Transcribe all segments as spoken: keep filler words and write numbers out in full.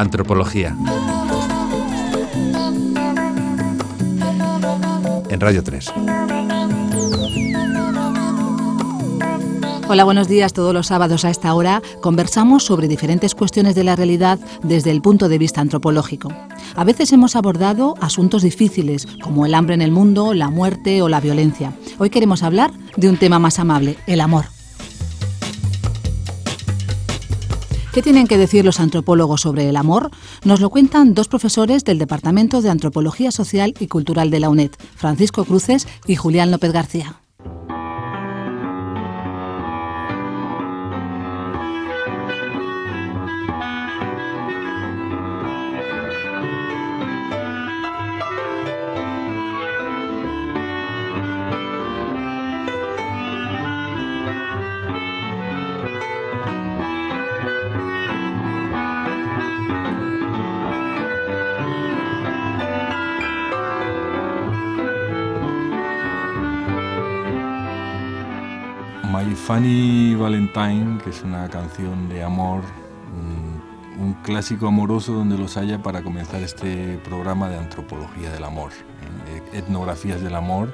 Antropología. En Radio tres. Hola, buenos días. Todos los sábados a esta hora conversamos sobre diferentes cuestiones de la realidad desde el punto de vista antropológico. A veces hemos abordado asuntos difíciles como el hambre en el mundo, la muerte o la violencia. Hoy queremos hablar de un tema más amable, el amor. ¿Qué tienen que decir los antropólogos sobre el amor? Nos lo cuentan dos profesores del Departamento de Antropología Social y Cultural de la UNED, Francisco Cruces y Julián López García. My Funny Valentine, que es una canción de amor, un, un clásico amoroso donde los haya para comenzar este programa de antropología del amor, eh, etnografías del amor,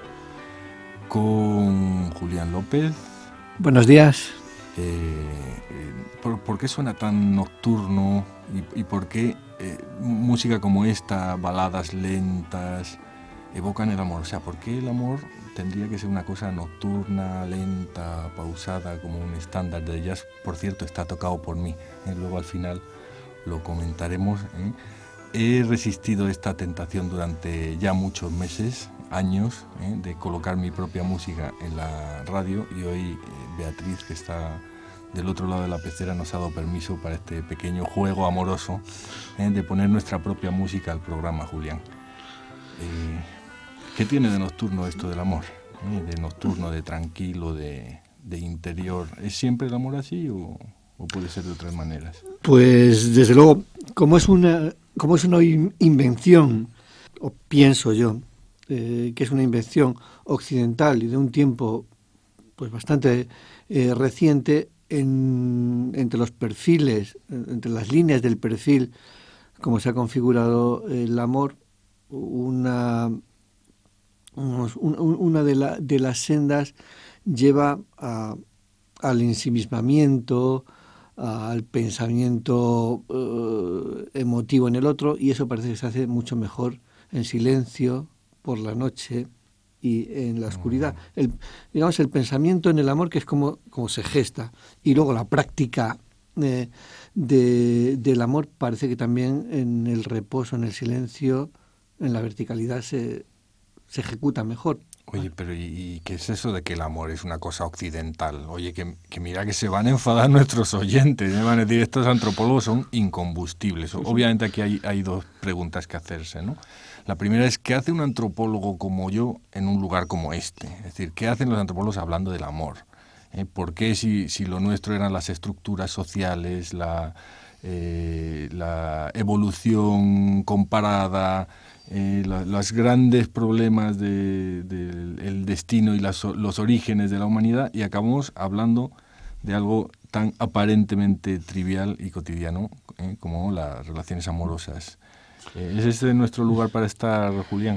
con Julián López. Buenos días. Eh, eh, ¿por, ¿Por qué suena tan nocturno y, y por qué eh, música como esta, baladas lentas, evocan el amor? O sea, ¿por qué el amor tendría que ser una cosa nocturna, lenta, pausada, como un estándar de jazz? Por cierto, está tocado por mí, ¿eh? Luego al final lo comentaremos, ¿eh? He resistido esta tentación durante ya muchos meses, años, ¿eh? de colocar mi propia música en la radio, y hoy eh, Beatriz, que está del otro lado de la pecera, nos ha dado permiso para este pequeño juego amoroso, ¿eh? de poner nuestra propia música al programa, Julián. Eh, ¿Qué tiene de nocturno esto del amor? ¿Eh? De nocturno, de tranquilo, de, de interior. ¿Es siempre el amor así o, o puede ser de otras maneras? Pues desde luego, como es una, como es una invención, o pienso yo, eh, que es una invención occidental y de un tiempo pues bastante eh, reciente, en, entre los perfiles, entre las líneas del perfil, como se ha configurado el amor, una... Una de, la, de las sendas lleva a, al ensimismamiento, a, al pensamiento uh, emotivo en el otro, y eso parece que se hace mucho mejor en silencio, por la noche y en la oscuridad. El, digamos, el pensamiento en el amor, que es como, como se gesta, y luego la práctica eh, de, del amor, parece que también en el reposo, en el silencio, en la verticalidad se... se ejecuta mejor. Oye, pero ¿y, ¿y qué es eso de que el amor es una cosa occidental? Oye, que, que mira que se van a enfadar nuestros oyentes, me van a decir, estos antropólogos son incombustibles. Obviamente aquí hay, hay dos preguntas que hacerse, ¿no? La primera es, ¿qué hace un antropólogo como yo en un lugar como este? Es decir, ¿qué hacen los antropólogos hablando del amor? ¿Eh? ¿Por qué si, si lo nuestro eran las estructuras sociales, la, eh, la evolución comparada, Eh, la, los grandes problemas del de, de destino y las, los orígenes de la humanidad, y acabamos hablando de algo tan aparentemente trivial y cotidiano eh, como las relaciones amorosas? Eh, ¿Es este nuestro lugar para estar, Julián?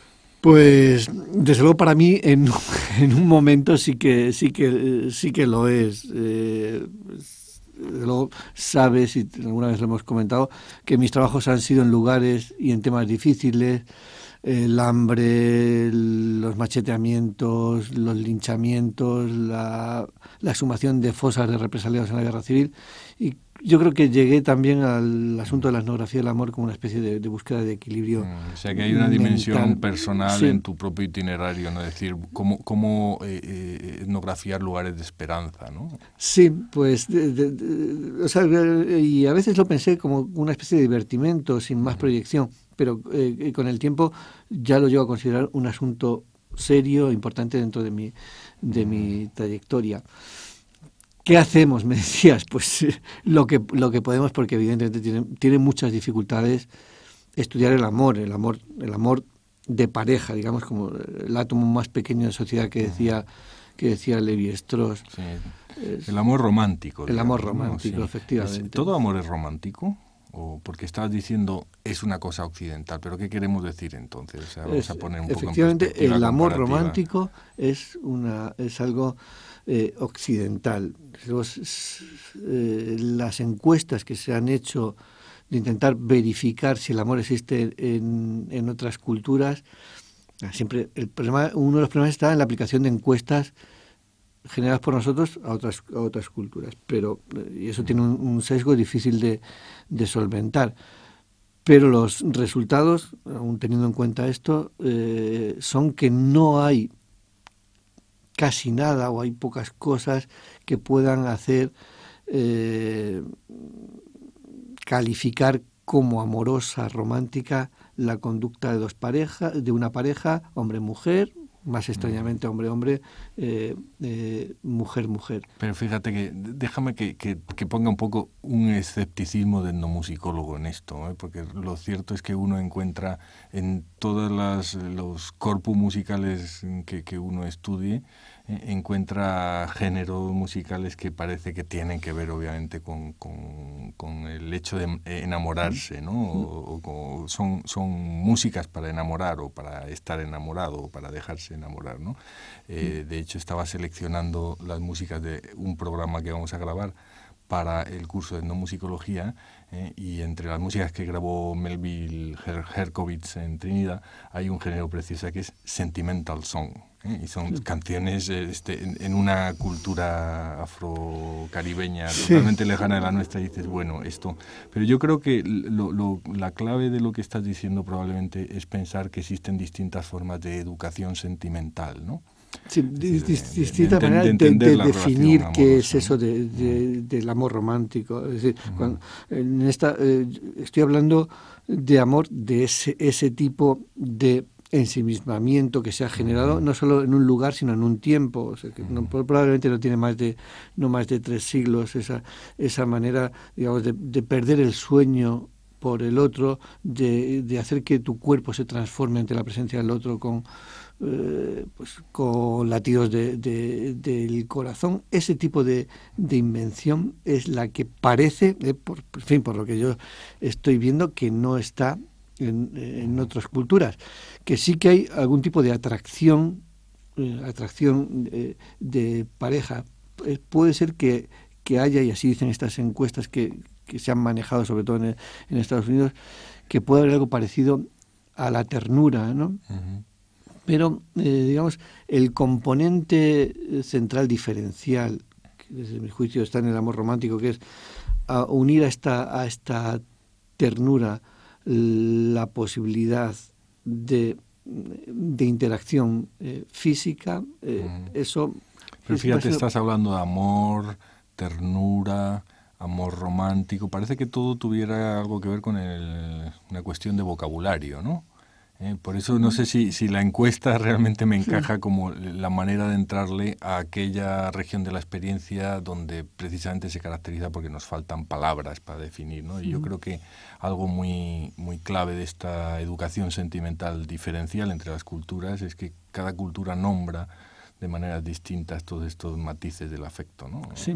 Pues desde luego para mí en, en un momento sí que sí que sí que lo es. Eh, Desde luego sabes, y alguna vez lo hemos comentado, que mis trabajos han sido en lugares y en temas difíciles, el hambre, los macheteamientos, los linchamientos, la, la exhumación de fosas de represaliados en la guerra civil, y yo creo que llegué también al asunto de la etnografía del amor como una especie de, de búsqueda de equilibrio. Mm, o sea que hay una dimensión mental, personal, sí, en tu propio itinerario, ¿no? Es decir, cómo, cómo eh, eh, etnografiar lugares de esperanza, ¿no? Sí, pues, de, de, de, o sea, y a veces lo pensé como una especie de divertimento, sin más proyección, pero eh, con el tiempo ya lo llevo a considerar un asunto serio, importante dentro de mi, de mm. mi trayectoria. ¿Qué hacemos? Me decías, pues lo que lo que podemos, porque evidentemente tiene, tiene muchas dificultades estudiar el amor, el amor, el amor de pareja, digamos, como el átomo más pequeño de sociedad que decía que decía Levi-Strauss. Sí. El amor romántico. El digamos, amor romántico, ¿no? Sí. Efectivamente. ¿Todo amor es romántico? O porque estabas diciendo es una cosa occidental, pero ¿qué queremos decir entonces? O sea, vamos es, a poner un poco efectivamente, en perspectiva el amor comparativa. romántico es, una, es algo eh, occidental. Los, eh, las encuestas que se han hecho de intentar verificar si el amor existe en, en otras culturas, siempre el problema, uno de los problemas está en la aplicación de encuestas generadas por nosotros a otras a otras culturas, pero y eso tiene un, un sesgo difícil de, de solventar. Pero los resultados, aún teniendo en cuenta esto, eh, son que no hay casi nada o hay pocas cosas que puedan hacer eh, calificar como amorosa, romántica, la conducta de dos parejas, de una pareja, hombre-mujer, más extrañamente hombre-hombre, eh, eh, mujer-mujer. Pero fíjate que, déjame que, que, que ponga un poco un escepticismo de etnomusicólogo en esto, ¿eh? Porque lo cierto es que uno encuentra en todos las, los corpus musicales que, que uno estudie, eh, encuentra géneros musicales que parece que tienen que ver obviamente con, con, con el hecho de enamorarse, ¿no? O, o, o son, son músicas para enamorar o para estar enamorado o para dejarse enamorar, ¿no? Eh, de hecho, estaba seleccionando las músicas de un programa que vamos a grabar para el curso de etnomusicología, eh, y entre las músicas que grabó Melville Her- Herkovitz en Trinidad hay un género precioso que es sentimental song, eh, y son sí. canciones este, en, en una cultura afrocaribeña sí. totalmente lejana de la nuestra, y dices, bueno, esto... Pero yo creo que lo, lo, la clave de lo que estás diciendo probablemente es pensar que existen distintas formas de educación sentimental, ¿no? Sí, de, de, distinta de, manera de, de, de definir qué es eso de, de, del amor romántico. Es decir, uh-huh. cuando, en esta, eh, estoy hablando de amor de ese, ese tipo de ensimismamiento que se ha generado uh-huh. no solo en un lugar sino en un tiempo, o sea, que uh-huh. no, probablemente no tiene más de no más de tres siglos esa esa manera, digamos, de, de perder el sueño por el otro, de, de hacer que tu cuerpo se transforme ante la presencia del otro con Eh, pues con latidos de, de, del corazón. Ese tipo de, de invención es la que parece, eh, por, en fin, por lo que yo estoy viendo, que no está en, en otras culturas, que sí que hay algún tipo de atracción, eh, atracción eh, de pareja. Eh, puede ser que, que haya, y así dicen estas encuestas que, que se han manejado sobre todo en, en Estados Unidos, que puede haber algo parecido a la ternura, ¿no? Uh-huh. Pero, eh, digamos, el componente central diferencial, que desde mi juicio está en el amor romántico, que es a unir a esta, a esta ternura la posibilidad de, de interacción eh, física, eh, mm. eso... Pero fíjate, estás hablando de amor, ternura, amor romántico. Parece que todo tuviera algo que ver con el, una cuestión de vocabulario, ¿no? Eh, por eso no sé si, si la encuesta realmente me encaja sí. como la manera de entrarle a aquella región de la experiencia donde precisamente se caracteriza porque nos faltan palabras para definir, ¿no? Y sí. yo creo que algo muy, muy clave de esta educación sentimental diferencial entre las culturas es que cada cultura nombra de maneras distintas todos estos matices del afecto, ¿no? Sí.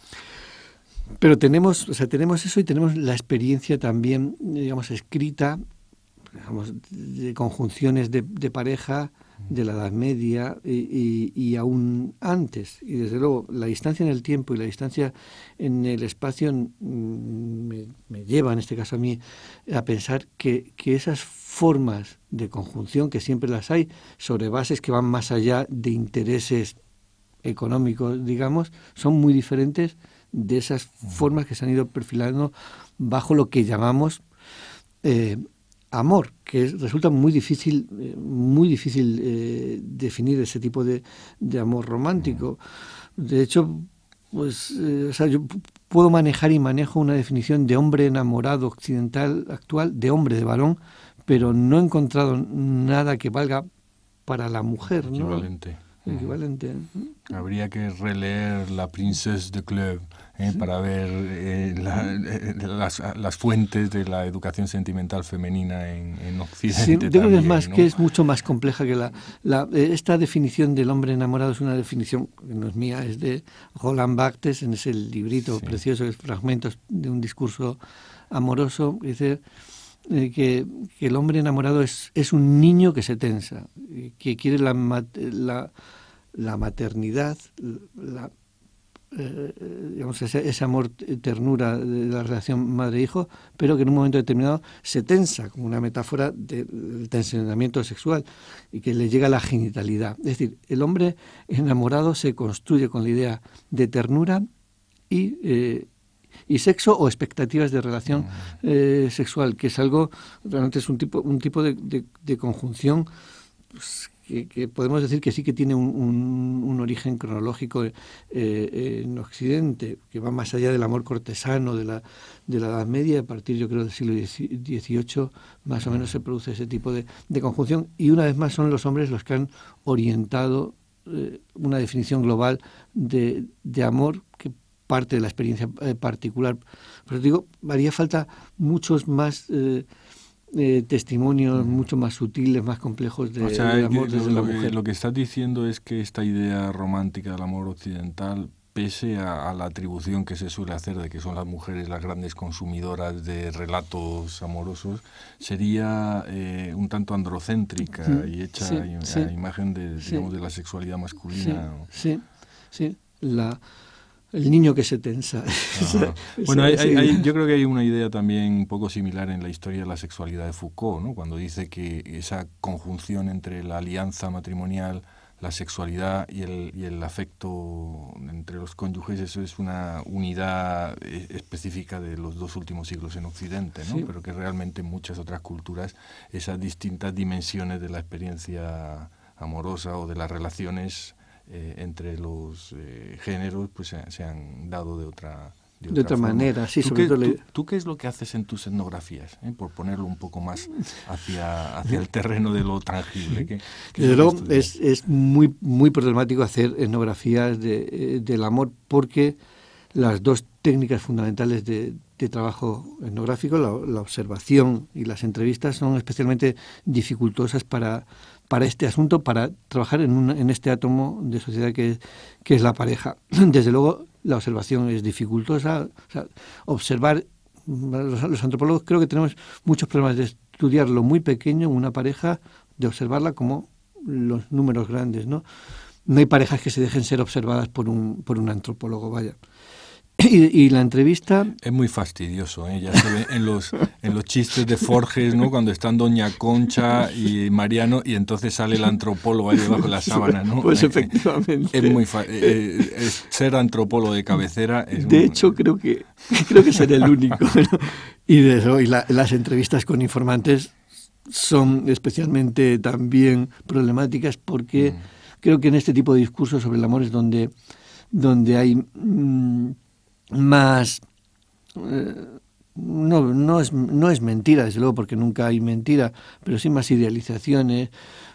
Pero tenemos, o sea, tenemos eso y tenemos la experiencia también, digamos, escrita, digamos, de conjunciones de, de pareja de la Edad Media y, y, y aún antes. Y desde luego la distancia en el tiempo y la distancia en el espacio me, me lleva, en este caso a mí, a pensar que, que esas formas de conjunción, que siempre las hay, sobre bases que van más allá de intereses económicos, digamos, son muy diferentes de esas formas que se han ido perfilando bajo lo que llamamos eh, amor, que es, resulta muy difícil, eh, muy difícil eh, definir ese tipo de, de amor romántico. De hecho, pues, eh, o sea, yo p- puedo manejar y manejo una definición de hombre enamorado occidental actual, de hombre, de varón, pero no he encontrado nada que valga para la mujer, ¿no? Equivalente. Equivalente. Habría que releer La Princesse de Clèves eh, sí. para ver eh, la, eh, las, las fuentes de la educación sentimental femenina en, en Occidente. Sí, yo creo que es más, ¿no? que es mucho más compleja que la, la esta definición del hombre enamorado es una definición que no es mía, es de Roland Barthes en ese librito sí. precioso, es fragmentos de un discurso amoroso, dice eh, que, que el hombre enamorado es, es un niño que se tensa, que quiere la, la, la maternidad, la Eh, digamos, ese, ese amor, ternura de la relación madre-hijo, pero que en un momento determinado se tensa, como una metáfora del tensionamiento sexual, y que le llega la genitalidad. Es decir, el hombre enamorado se construye con la idea de ternura y, eh, y sexo o expectativas de relación eh, sexual, que es algo, realmente es un tipo, un tipo de, de, de conjunción pues, Que, que podemos decir que sí que tiene un, un, un origen cronológico eh, eh, en Occidente, que va más allá del amor cortesano de la, de la Edad Media. A partir, yo creo, del siglo dieciocho, más o menos se produce ese tipo de, de conjunción, y una vez más son los hombres los que han orientado eh, una definición global de, de amor que parte de la experiencia eh, particular. Pero digo, haría falta muchos más... Eh, Eh, testimonios mucho más sutiles, más complejos de, o sea, del amor que, desde lo, la mujer. Lo que estás diciendo es que esta idea romántica del amor occidental, pese a, a la atribución que se suele hacer de que son las mujeres las grandes consumidoras de relatos amorosos, sería eh, un tanto androcéntrica mm, y hecha sí, a, sí, a imagen de, digamos, sí, de la sexualidad masculina. Sí, sí, sí. La... El niño que se tensa. Bueno, hay, hay, hay, yo creo que hay una idea también un poco similar en la historia de la sexualidad de Foucault, ¿no? Cuando dice que esa conjunción entre la alianza matrimonial, la sexualidad y el, y el afecto entre los cónyuges, eso es una unidad específica de los dos últimos siglos en Occidente, ¿no? Sí. Pero que realmente en muchas otras culturas esas distintas dimensiones de la experiencia amorosa o de las relaciones Eh, entre los eh, géneros pues se, se han dado de otra de, de otra, otra manera. Sí, ¿Tú, sobre qué, todo tú, le... ¿Tú qué es lo que haces en tus etnografías? ¿Eh? Por ponerlo un poco más hacia, hacia el terreno de lo tangible. ¿Qué, qué Desde luego es, es muy, muy problemático hacer etnografías de, eh, del amor, porque las dos técnicas fundamentales de, de trabajo etnográfico, la, la observación y las entrevistas, son especialmente dificultosas para para este asunto, para trabajar en, un, en este átomo de sociedad que, que es la pareja. Desde luego, la observación es dificultosa. O sea, observar, los, los antropólogos creo que tenemos muchos problemas de estudiar lo muy pequeño en una pareja, de observarla como los números grandes, ¿no? No hay parejas que se dejen ser observadas por un, por un antropólogo, vaya. Y, y la entrevista... Es muy fastidioso, ¿eh? Ya se ve en los, en los chistes de Forges, ¿no? Cuando están Doña Concha y Mariano y entonces sale el antropólogo ahí debajo de la sábana, ¿no? Pues efectivamente. Es muy fa- eh, es ser antropólogo de cabecera. Es de muy... hecho, creo que creo que seré el único, ¿no? Y, de eso, y la, las entrevistas con informantes son especialmente también problemáticas, porque mm. creo que en este tipo de discursos sobre el amor es donde, donde hay... Mmm, más eh, no, no, es, no es mentira, desde luego, porque nunca hay mentira, pero sí más idealizaciones,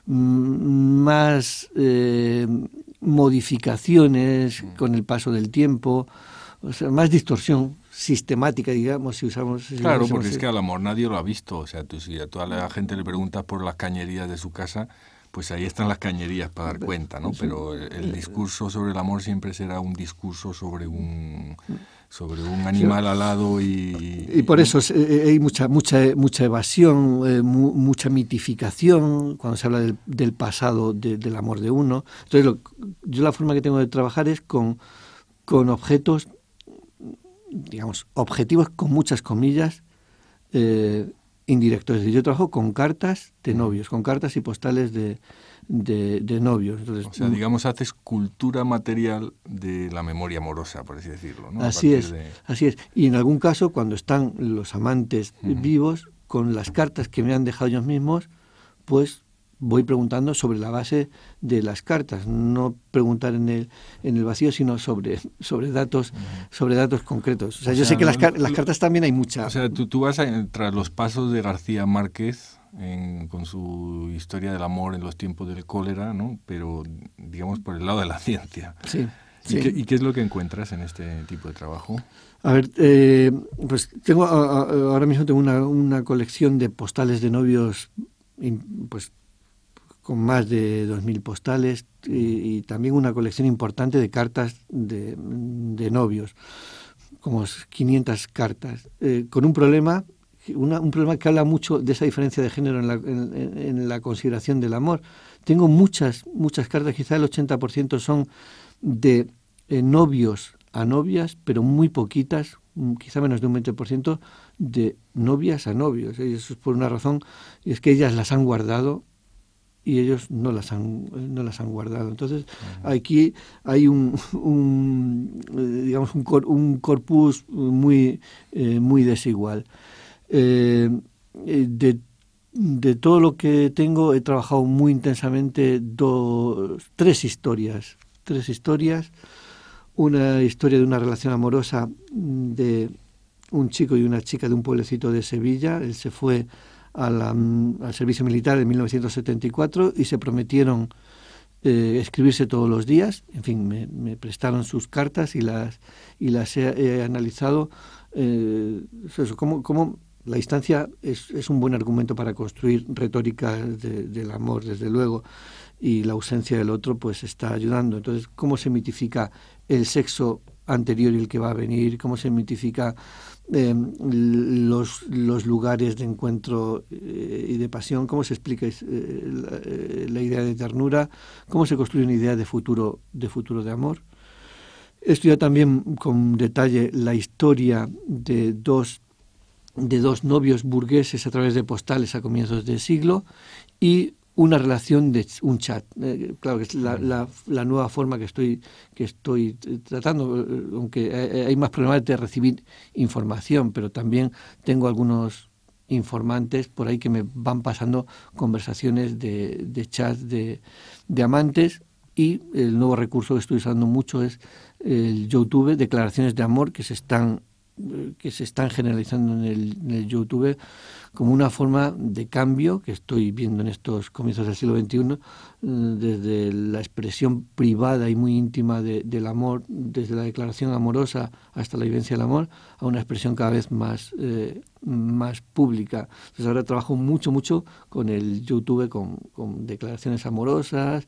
m- más eh, modificaciones con el paso del tiempo, o sea, más distorsión sistemática, digamos, si usamos... Si claro, usamos porque el... es que al amor nadie lo ha visto, o sea, tú, si a toda la gente le preguntas por las cañerías de su casa, pues ahí están las cañerías para dar cuenta, ¿no? Pero el, el discurso sobre el amor siempre será un discurso sobre un sobre un animal alado y... Y por eso eh, hay mucha mucha mucha evasión, eh, mu, mucha mitificación cuando se habla del, del pasado de, del amor de uno. Entonces, lo, yo la forma que tengo de trabajar es con, con objetos, digamos, objetivos con muchas comillas, eh, indirectos. Es decir, yo trabajo con cartas de novios, con cartas y postales de, de, de novios. Entonces, o sea, digamos, haces cultura material de la memoria amorosa, por así decirlo, ¿no? Así es, de... así es. Y en algún caso, cuando están los amantes uh-huh. vivos, con las cartas que me han dejado ellos mismos, pues voy preguntando sobre la base de las cartas, no preguntar en el en el vacío, sino sobre sobre datos uh-huh. sobre datos concretos. O sea, o yo sea, sé que no, las, car- las cartas también hay muchas. O sea, tú, tú vas a, tras los pasos de García Márquez en, con su historia del amor en los tiempos del cólera, ¿no? Pero digamos por el lado de la ciencia. Sí. ¿Y, sí. qué, ¿Y qué es lo que encuentras en este tipo de trabajo? A ver, eh, pues tengo a, a, ahora mismo tengo una, una colección de postales de novios, pues con más de dos mil postales y, y también una colección importante de cartas de, de novios. como quinientas cartas, eh, con un problema, una, un problema que habla mucho de esa diferencia de género en la, en, en la consideración del amor. Tengo muchas, muchas cartas, quizá el ochenta por ciento son de eh, novios a novias, pero muy poquitas, quizá menos de un veinte por ciento, de novias a novios. Y eso es por una razón, y es que ellas las han guardado y ellos no las han no las han guardado. Entonces, uh-huh. aquí hay un, un digamos un, cor, un corpus muy eh, muy desigual. Eh, de, de todo lo que tengo he trabajado muy intensamente dos, tres historias, tres historias. Una historia de una relación amorosa de un chico y una chica de un pueblecito de Sevilla. Él se fue a la, al servicio militar en mil novecientos setenta y cuatro y se prometieron eh, escribirse todos los días. En fin, me, me prestaron sus cartas y las y las he, he analizado. Eh, eso, como, como la distancia es, es un buen argumento para construir retórica de, del amor, desde luego, y la ausencia del otro pues está ayudando. Entonces, ¿cómo se mitifica el sexo anterior y el que va a venir? ¿Cómo se mitifica eh, los, los lugares de encuentro eh, y de pasión? ¿Cómo se explica eh, la, eh, la idea de ternura? ¿Cómo se construye una idea de futuro de, futuro de amor? He estudiado también con detalle la historia de dos, de dos novios burgueses a través de postales a comienzos del siglo y una relación de un chat. Eh, claro que es la, la, la nueva forma que estoy que estoy tratando, aunque hay más problemas de recibir información, pero también tengo algunos informantes por ahí que me van pasando conversaciones de, de chat de, de amantes, y el nuevo recurso que estoy usando mucho es el YouTube, declaraciones de amor que se están que se están generalizando en el, en el YouTube como una forma de cambio que estoy viendo en estos comienzos del siglo veintiuno, desde la expresión privada y muy íntima de, del amor, desde la declaración amorosa hasta la vivencia del amor, a una expresión cada vez más, eh, más pública. Entonces ahora trabajo mucho, mucho con el YouTube, con, con declaraciones amorosas,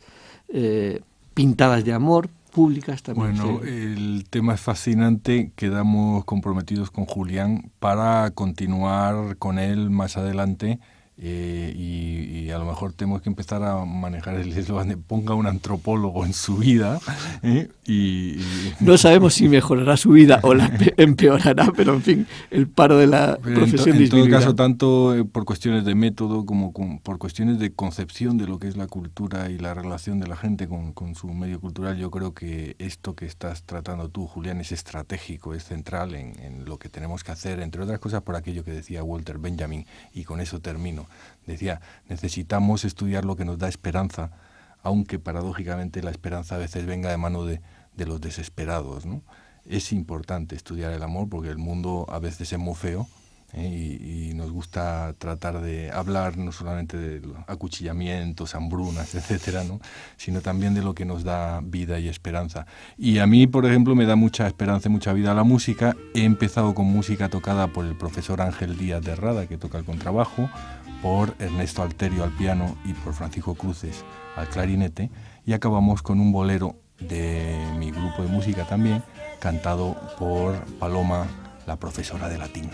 eh, pintadas de amor, públicas también. Bueno, sí. El tema es fascinante, quedamos comprometidos con Julián para continuar con él más adelante, eh, y, y a lo mejor tenemos que empezar a manejar el eslogan de ponga un antropólogo en su vida, ¿eh? y, y... No sabemos si mejorará su vida o la empeorará, pero en fin, el paro de la pero profesión en, to, en todo disminuirá. caso, tanto por cuestiones de método como con, por cuestiones de concepción de lo que es la cultura y la relación de la gente con, con su medio cultural, yo creo que esto que estás tratando tú, Julián, es estratégico, es central en, en lo que tenemos que hacer, entre otras cosas por aquello que decía Walter Benjamin, y con eso termino. Decía, necesitamos estudiar lo que nos da esperanza, aunque paradójicamente la esperanza a veces venga de mano de, de los desesperados, ¿no? Es importante estudiar el amor porque el mundo a veces es muy feo, ¿eh? y, y nos gusta tratar de hablar no solamente de acuchillamientos, hambrunas, etcétera, ¿no? Sino también de lo que nos da vida y esperanza. Y a mí, por ejemplo, me da mucha esperanza y mucha vida la música. He empezado con música tocada por el profesor Ángel Díaz de Rada, que toca el contrabajo, por Ernesto Alterio al piano y por Francisco Cruces al clarinete, y acabamos con un bolero de mi grupo de música también, cantado por Paloma, la profesora de latín.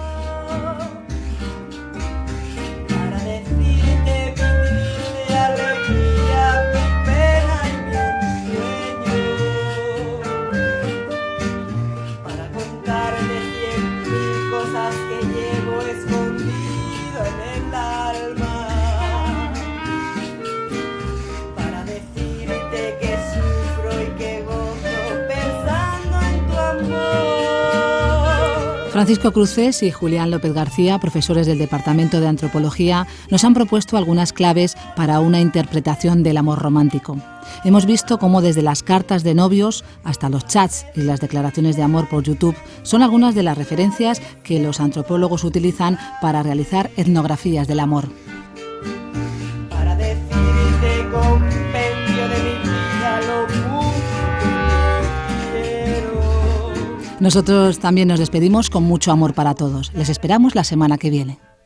Para decirte mi alegría, mi pena y mi ensueño, para contarte cien mil cosas que llevo escondido en el alma, para decirte que sufro y que gozo pensando en tu amor. Francisco Cruces y Julián López García, profesores del Departamento de Antropología, nos han propuesto algunas claves para una interpretación del amor romántico. Hemos visto cómo desde las cartas de novios hasta los chats y las declaraciones de amor por YouTube son algunas de las referencias que los antropólogos utilizan para realizar etnografías del amor. Para decirte compendio de mi vida lo mucho que quiero. Nosotros también nos despedimos con mucho amor para todos. Les esperamos la semana que viene.